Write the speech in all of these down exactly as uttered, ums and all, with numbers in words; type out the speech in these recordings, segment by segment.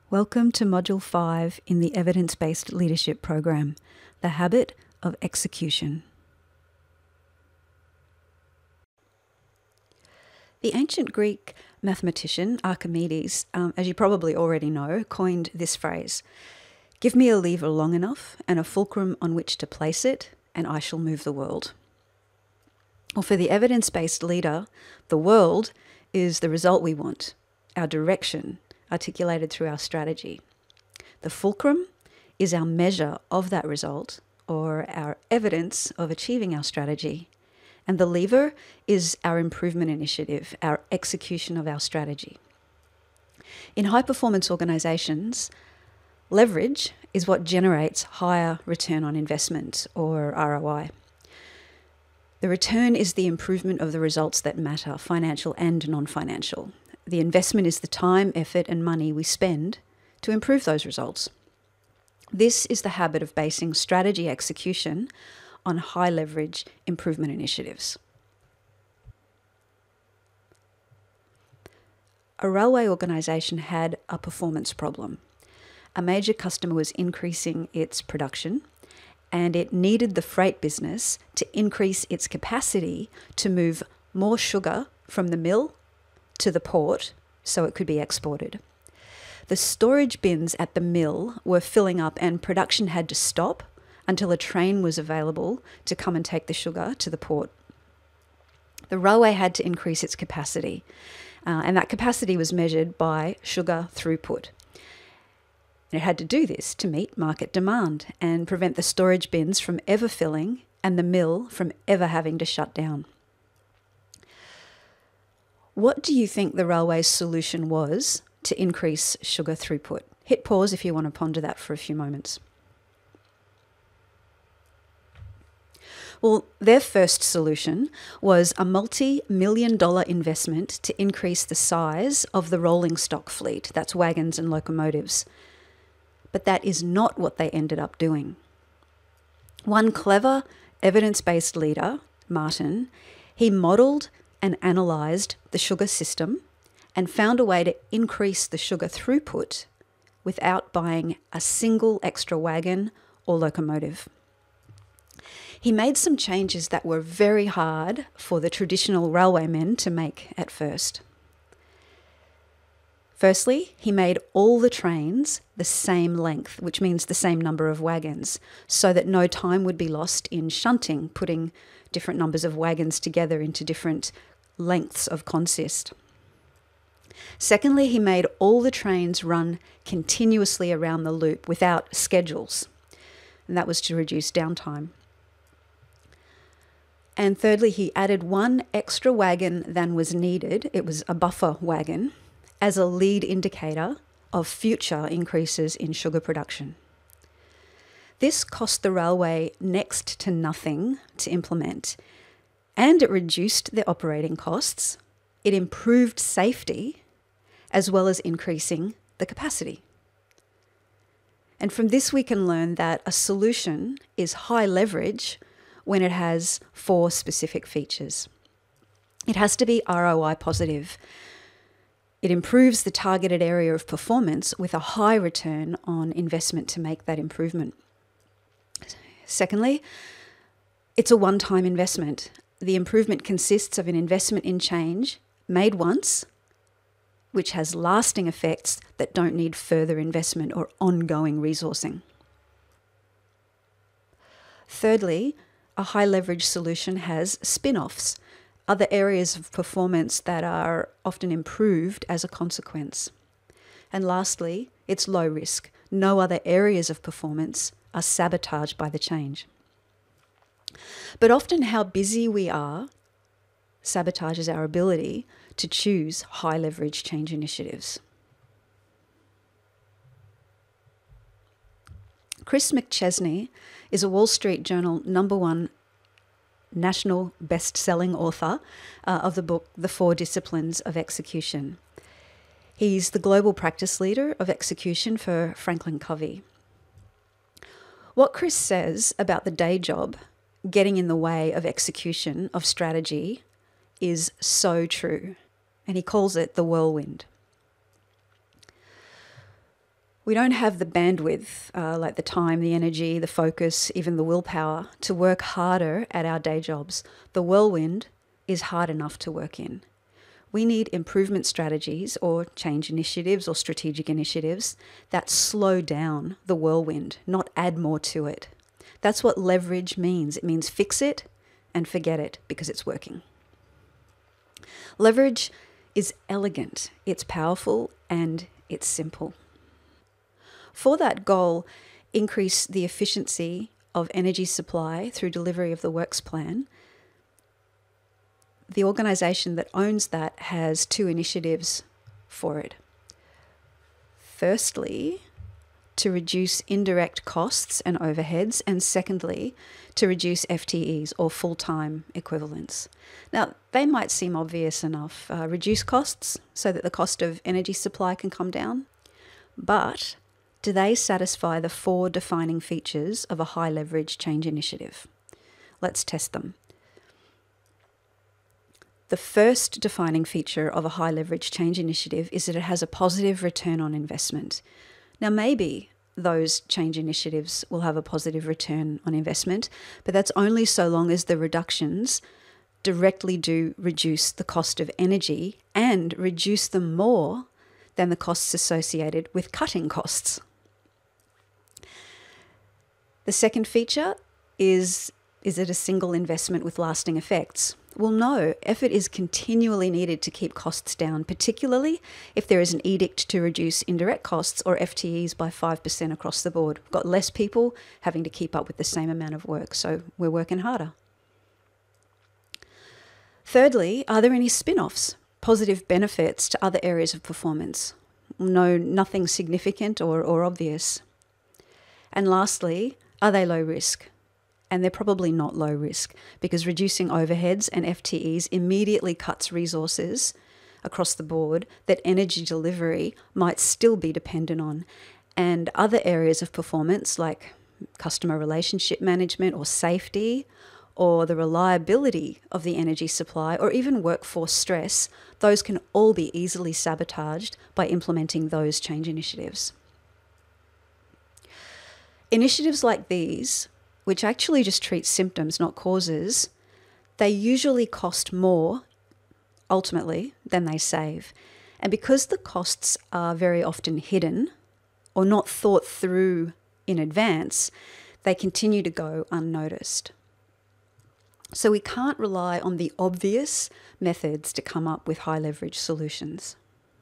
Welcome to Module five in the Evidence-Based Leadership Program, The Habit of Execution. The ancient Greek mathematician Archimedes, um, as you probably already know, coined this phrase: "Give me a lever long enough and a fulcrum on which to place it, and I shall move the world." Well, for the evidence-based leader, the world is the result we want, our direction, articulated through our strategy. The fulcrum is our measure of that result, or our evidence of achieving our strategy. And the lever is our improvement initiative, our execution of our strategy. In high-performance organizations, leverage is what generates higher return on investment, or R O I. The return is the improvement of the results that matter, financial and non-financial. The investment is the time, effort, and money we spend to improve those results. This is the habit of basing strategy execution on high leverage improvement initiatives. A railway organisation had a performance problem. A major customer was increasing its production, and it needed the freight business to increase its capacity to move more sugar from the mill to the port so it could be exported. The storage bins at the mill were filling up and production had to stop until a train was available to come and take the sugar to the port. The railway had to increase its capacity, uh, and that capacity was measured by sugar throughput. And it had to do this to meet market demand and prevent the storage bins from ever filling and the mill from ever having to shut down. What do you think the railway's solution was to increase sugar throughput? Hit pause if you want to ponder that for a few moments. Well, their first solution was a multi-million dollar investment to increase the size of the rolling stock fleet, that's wagons and locomotives. But that is not what they ended up doing. One clever, evidence-based leader, Martin, he modelled and analysed the sugar system and found a way to increase the sugar throughput without buying a single extra wagon or locomotive. He made some changes that were very hard for the traditional railwaymen to make at first. Firstly, he made all the trains the same length, which means the same number of wagons, so that no time would be lost in shunting, putting different numbers of wagons together into different lengths of consist. Secondly, he made all the trains run continuously around the loop without schedules, and that was to reduce downtime. And thirdly, he added one extra wagon than was needed, it was a buffer wagon, as a lead indicator of future increases in sugar production. This cost the railway next to nothing to implement, and it reduced their operating costs, it improved safety, as well as increasing the capacity. And from this we can learn that a solution is high leverage when it has four specific features. It has to be R O I positive. It improves the targeted area of performance with a high return on investment to make that improvement. Secondly, it's a one-time investment. The improvement consists of an investment in change made once, which has lasting effects that don't need further investment or ongoing resourcing. Thirdly, a high leverage solution has spin-offs, other areas of performance that are often improved as a consequence. And lastly, it's low risk. No other areas of performance are sabotaged by the change. But often how busy we are sabotages our ability to choose high leverage change initiatives. Chris McChesney is a Wall Street Journal number one national best-selling author uh, of the book, The Four Disciplines of Execution. He's the global practice leader of execution for Franklin Covey. What Chris says about the day job getting in the way of execution of strategy is so true, and he calls it the whirlwind. We don't have the bandwidth, uh, like the time, the energy, the focus, even the willpower to work harder at our day jobs. The whirlwind is hard enough to work in. We need improvement strategies or change initiatives or strategic initiatives that slow down the whirlwind, not add more to it. That's what leverage means. It means fix it and forget it because it's working. Leverage is elegant, it's powerful, and it's simple. For that goal, increase the efficiency of energy supply through delivery of the works plan. The organisation that owns that has two initiatives for it. Firstly, to reduce indirect costs and overheads, and secondly, to reduce F T Es or full-time equivalents. Now, they might seem obvious enough. Uh, reduce costs so that the cost of energy supply can come down, but do they satisfy the four defining features of a high leverage change initiative? Let's test them. The first defining feature of a high leverage change initiative is that it has a positive return on investment. Now, maybe those change initiatives will have a positive return on investment, but that's only so long as the reductions directly do reduce the cost of energy and reduce them more than the costs associated with cutting costs. The second feature is, is it a single investment with lasting effects? Well, no, effort is continually needed to keep costs down, particularly if there is an edict to reduce indirect costs or F T Es by five percent across the board. We've got less people having to keep up with the same amount of work, so we're working harder. Thirdly, are there any spin-offs, positive benefits to other areas of performance? No, nothing significant or, or obvious. And lastly, are they low risk? And they're probably not low risk because reducing overheads and F T Es immediately cuts resources across the board that energy delivery might still be dependent on. And other areas of performance like customer relationship management or safety or the reliability of the energy supply or even workforce stress, those can all be easily sabotaged by implementing those change initiatives. Initiatives like these, which actually just treat symptoms, not causes, they usually cost more, ultimately, than they save. And because the costs are very often hidden or not thought through in advance, they continue to go unnoticed. So we can't rely on the obvious methods to come up with high leverage solutions.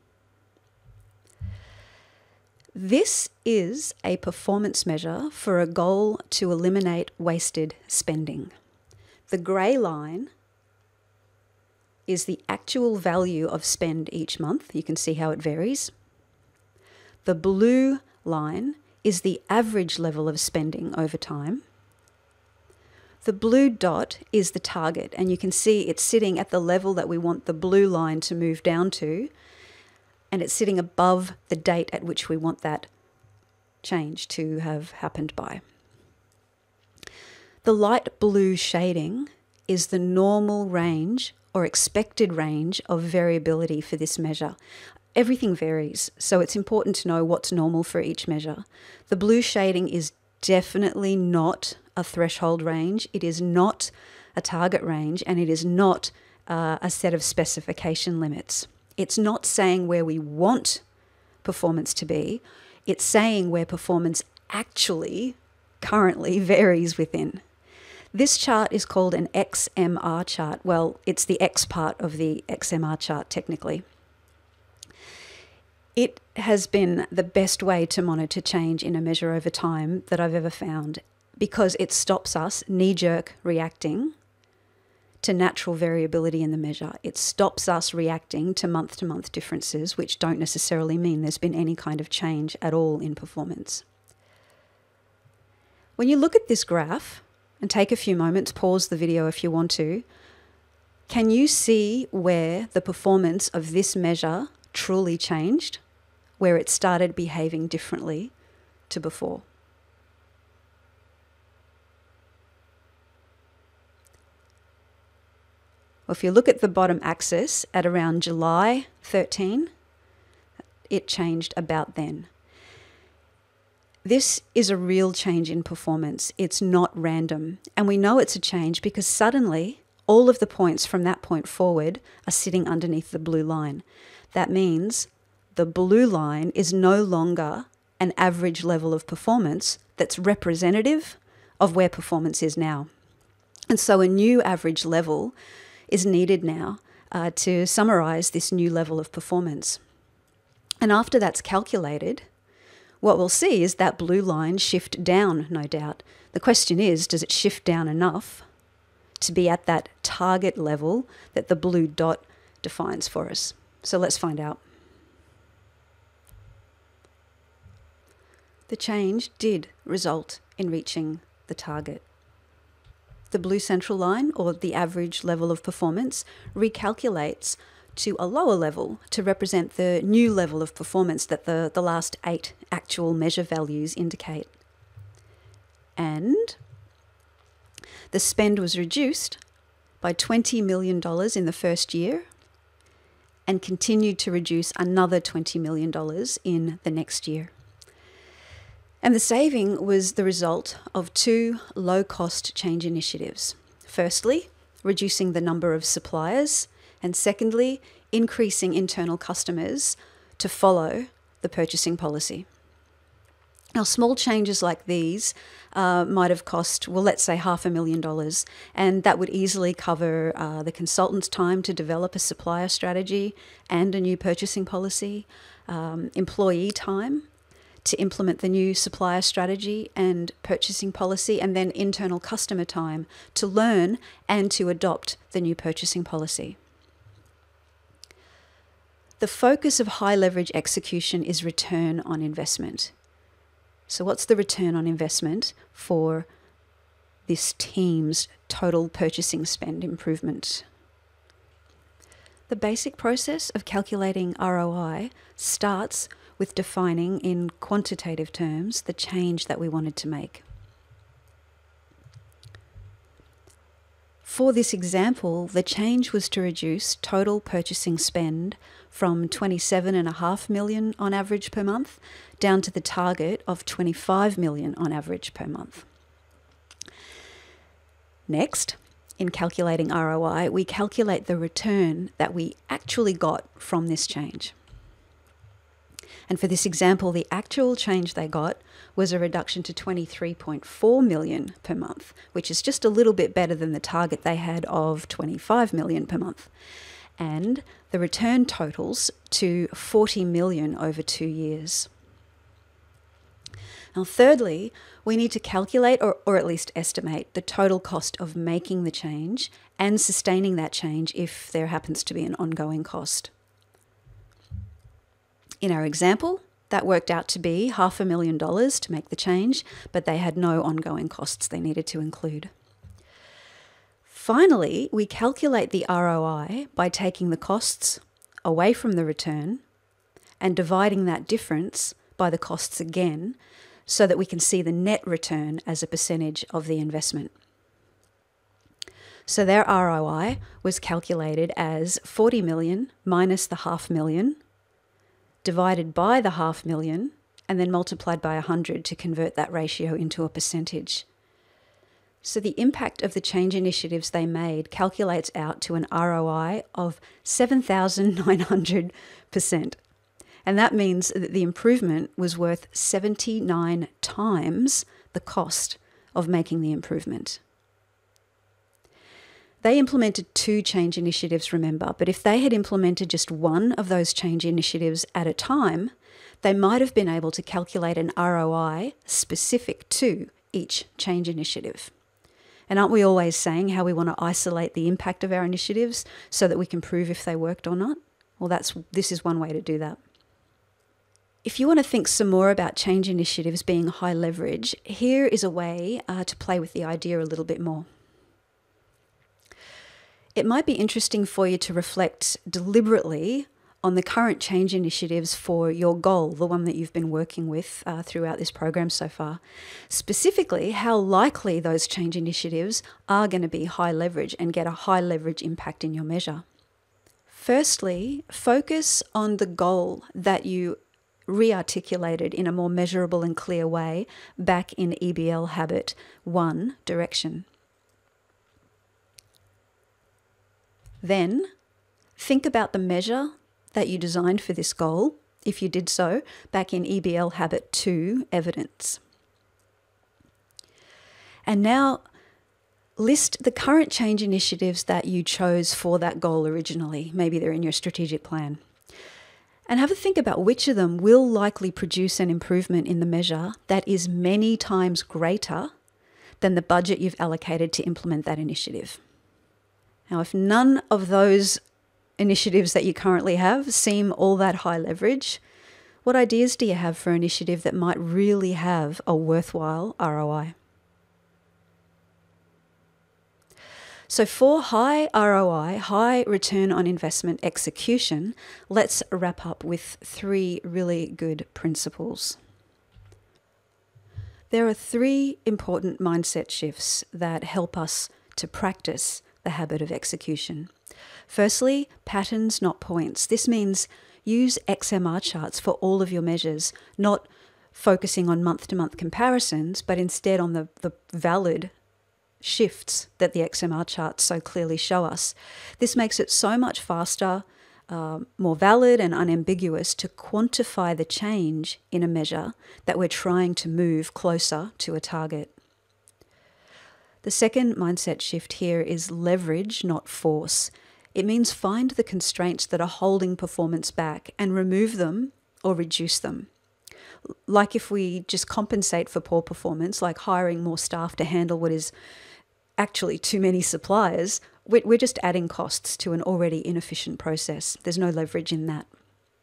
This is a performance measure for a goal to eliminate wasted spending. The grey line is the actual value of spend each month. You can see how it varies. The blue line is the average level of spending over time. The blue dot is the target, and you can see it's sitting at the level that we want the blue line to move down to, and it's sitting above the date at which we want that change to have happened by. The light blue shading is the normal range or expected range of variability for this measure. Everything varies, so it's important to know what's normal for each measure. The blue shading is definitely not a threshold range. It is not a target range, and it is not uh, a set of specification limits. It's not saying where we want performance to be. It's saying where performance actually currently varies within. This chart is called an X M R chart. Well, it's the X part of the X M R chart technically. It has been the best way to monitor change in a measure over time that I've ever found because it stops us knee-jerk reacting to natural variability in the measure. It stops us reacting to month-to-month differences, which don't necessarily mean there's been any kind of change at all in performance. When you look at this graph, and take a few moments, pause the video if you want to, can you see where the performance of this measure truly changed, where it started behaving differently to before? Well, if you look at the bottom axis at around July thirteen, it changed about then. This is a real change in performance. It's not random. And we know it's a change because suddenly all of the points from that point forward are sitting underneath the blue line. That means the blue line is no longer an average level of performance that's representative of where performance is now. And so a new average level is needed now uh, to summarize this new level of performance. And after that's calculated, what we'll see is that blue line shift down, no doubt. The question is, does it shift down enough to be at that target level that the blue dot defines for us? So let's find out. The change did result in reaching the target. The blue central line, or the average level of performance, recalculates to a lower level to represent the new level of performance that the, the last eight actual measure values indicate. And the spend was reduced by twenty million dollars in the first year and continued to reduce another twenty million dollars in the next year. And the saving was the result of two low-cost change initiatives. Firstly, reducing the number of suppliers, and secondly, increasing internal customers to follow the purchasing policy. Now, small changes like these uh, might have cost, well, let's say half a million dollars, and that would easily cover uh, the consultant's time to develop a supplier strategy and a new purchasing policy, um, employee time to implement the new supplier strategy and purchasing policy, and then internal customer time to learn and to adopt the new purchasing policy. The focus of high leverage execution is return on investment. So what's the return on investment for this team's total purchasing spend improvement? The basic process of calculating R O I starts with defining in quantitative terms the change that we wanted to make. For this example, the change was to reduce total purchasing spend from twenty-seven point five million dollars on average per month down to the target of twenty-five million dollars on average per month. Next, in calculating R O I, we calculate the return that we actually got from this change. And for this example, the actual change they got was a reduction to twenty-three point four million dollars per month, which is just a little bit better than the target they had of twenty-five million dollars per month. And the return totals to forty million dollars over two years. Now, thirdly, we need to calculate or, or at least estimate the total cost of making the change and sustaining that change if there happens to be an ongoing cost. In our example, that worked out to be half a million dollars to make the change, but they had no ongoing costs they needed to include. Finally, we calculate the R O I by taking the costs away from the return and dividing that difference by the costs again so that we can see the net return as a percentage of the investment. So their R O I was calculated as forty million minus the half million divided by the half million and then multiplied by one hundred to convert that ratio into a percentage. So the impact of the change initiatives they made calculates out to an R O I of seven thousand nine hundred percent. And that means that the improvement was worth seventy-nine times the cost of making the improvement. They implemented two change initiatives, remember, but if they had implemented just one of those change initiatives at a time, they might have been able to calculate an R O I specific to each change initiative. And aren't we always saying how we want to isolate the impact of our initiatives so that we can prove if they worked or not? Well, that's this is one way to do that. If you want to think some more about change initiatives being high leverage, here is a way uh, to play with the idea a little bit more. It might be interesting for you to reflect deliberately on the current change initiatives for your goal, the one that you've been working with uh, throughout this program so far. Specifically, how likely those change initiatives are going to be high leverage and get a high leverage impact in your measure. Firstly, focus on the goal that you re-articulated in a more measurable and clear way back in E B L habit one, direction. Then think about the measure that you designed for this goal, if you did so, back in E B L habit two, evidence. And now list the current change initiatives that you chose for that goal originally. Maybe they're in your strategic plan. And have a think about which of them will likely produce an improvement in the measure that is many times greater than the budget you've allocated to implement that initiative. Now, if none of those initiatives that you currently have seem all that high leverage, what ideas do you have for an initiative that might really have a worthwhile R O I? So for high R O I, high return on investment execution, let's wrap up with three really good principles. There are three important mindset shifts that help us to practice the habit of execution. Firstly, patterns, not points. This means use X M R charts for all of your measures, not focusing on month-to-month comparisons, but instead on the, the valid shifts that the X M R charts so clearly show us. This makes it so much faster, uh, more valid and unambiguous to quantify the change in a measure that we're trying to move closer to a target. The second mindset shift here is leverage, not force. It means find the constraints that are holding performance back and remove them or reduce them. Like if we just compensate for poor performance, like hiring more staff to handle what is actually too many suppliers, we're just adding costs to an already inefficient process. There's no leverage in that.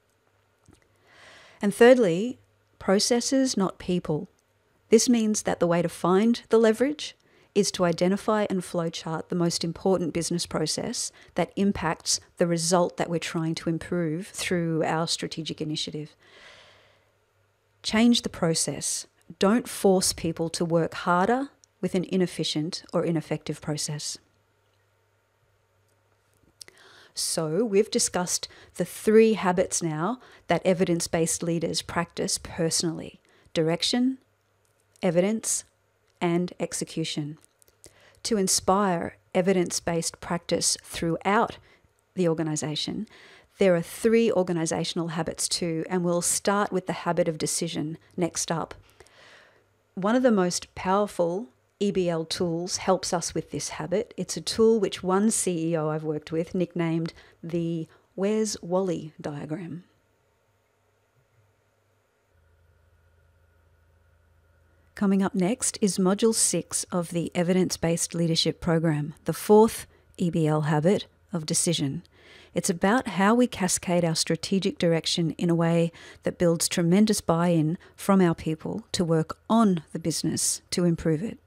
And thirdly, processes, not people. This means that the way to find the leverage is to identify and flowchart the most important business process that impacts the result that we're trying to improve through our strategic initiative. Change the process. Don't force people to work harder with an inefficient or ineffective process. So we've discussed the three habits now that evidence-based leaders practice personally: direction, evidence, and execution. To inspire evidence-based practice throughout the organisation, there are three organisational habits too, and we'll start with the habit of decision next up. One of the most powerful E B L tools helps us with this habit. It's a tool which one C E O I've worked with nicknamed the Where's Wally diagram. Coming up next is Module six of the Evidence-Based Leadership Program, the fourth E B L habit of decision. It's about how we cascade our strategic direction in a way that builds tremendous buy-in from our people to work on the business to improve it.